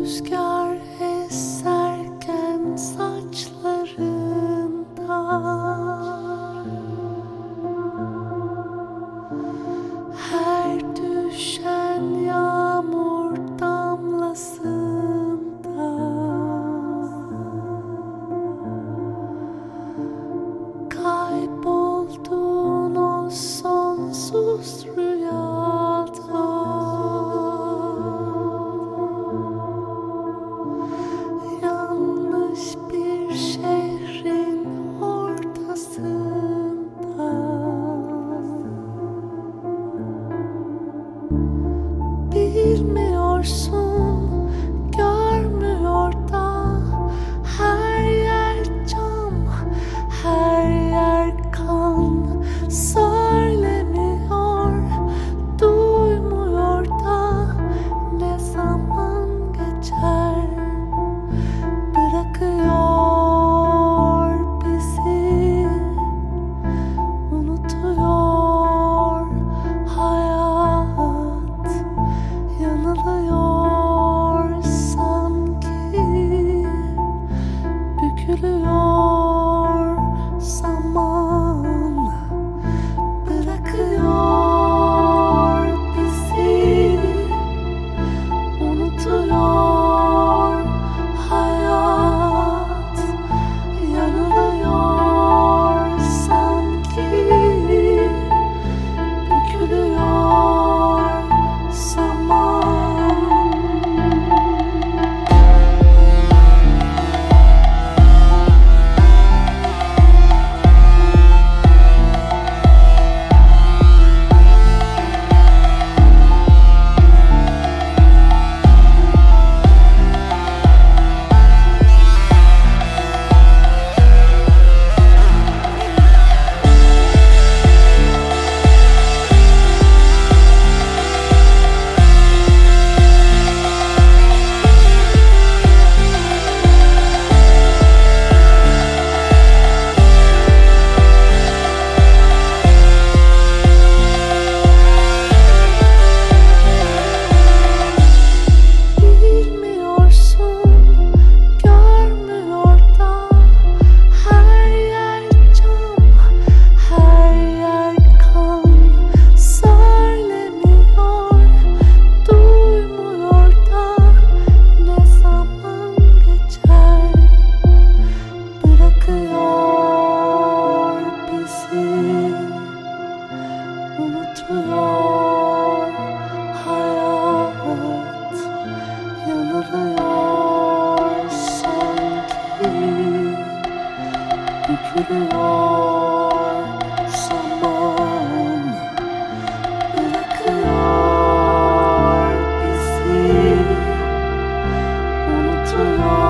Rüzgar eserken saçlarından, her düşen yağmur damlasından kayboldun o sonsuz rüyada. Yanlış bir şehrin ortasında, bilmiyorsun, görmüyor da her yer cam, her yer kan. Söylemiyor, duymuyor da ne zaman geçer, bırakıyor bizi, unutuyor hayat, yanılıyor sanki, bükülüyor zaman, bırakıyor bizi, unutuyor hayat, yanılıyor sanki, bükülüyor zaman. Unutuyor hayat, yanılıyor sanki, bükülüyor zaman, bırakıyor bizi, unutuyor